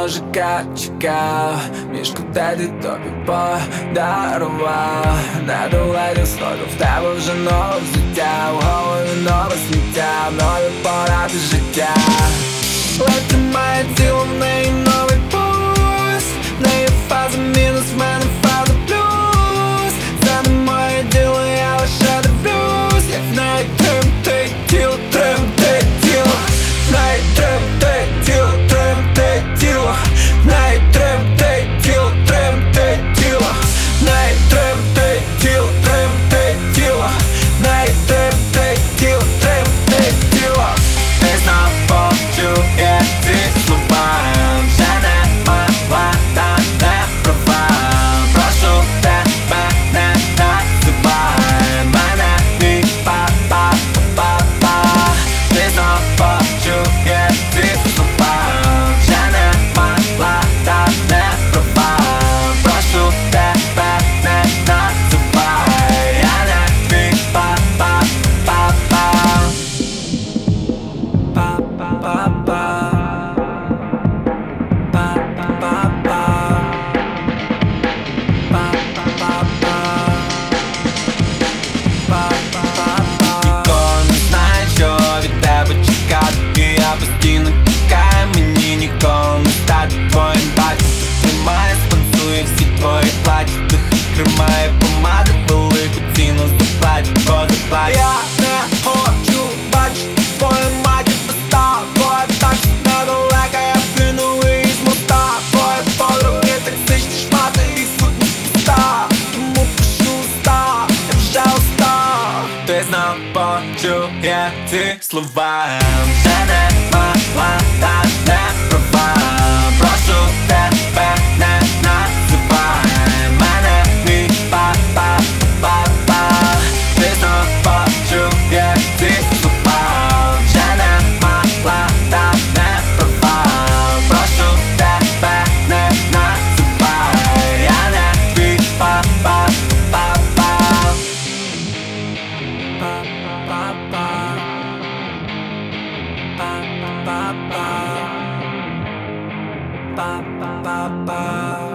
ножика чекав, мішку де ти тобі подарував. Не долетів сходу, в тебе вже нове взуття, в голові нове сміття, нові поради життя. Лети має тіло, в неї новий пульс, в неї фаза мінус, в мене фаза плюс. Це не моє діло, я лише дивлюсь, як в неї тремтить тіло, тремтить тіло. В неї тремтить тіло, тремтить тіло. В неї тремтить тіло, тремтить тіло. В неї тремтить тіло, тремтить тіло. В неї тремтить тіло, тремтить тіло. Ти знов почує ці слова, вже не мала та не права. Прошу тебе, не називай мене мій па-па-па-па. Ти знов почує ці слова, вже не мала та не права. Прошу тебе, не називай, я не мій па-па-па-па. Ніколи не знаю, що від тебе чекати, і я постійно тікаю, мені ніколи не стати твоїм батьком. Хто тримає, спонсує всі твої платі, хто тримає помади, велику ціну заплатить, бо заплатить. Я не хочу бачити твою матір без тобою, так недалека, я кинув її з моста. Твої подруги токсичні шмати і сутні пуста, тому пишу листа, я вже устав. Ти знов почує ці слова, вже не мала та не права. Прошу тебе, не називай мене мій па-па-па-па. Ти знов почує ці слова, вже не мала та не права. Прошу тебе, не називай, я не мій па-па-па-па. Ba ba ba ba ba ba ba.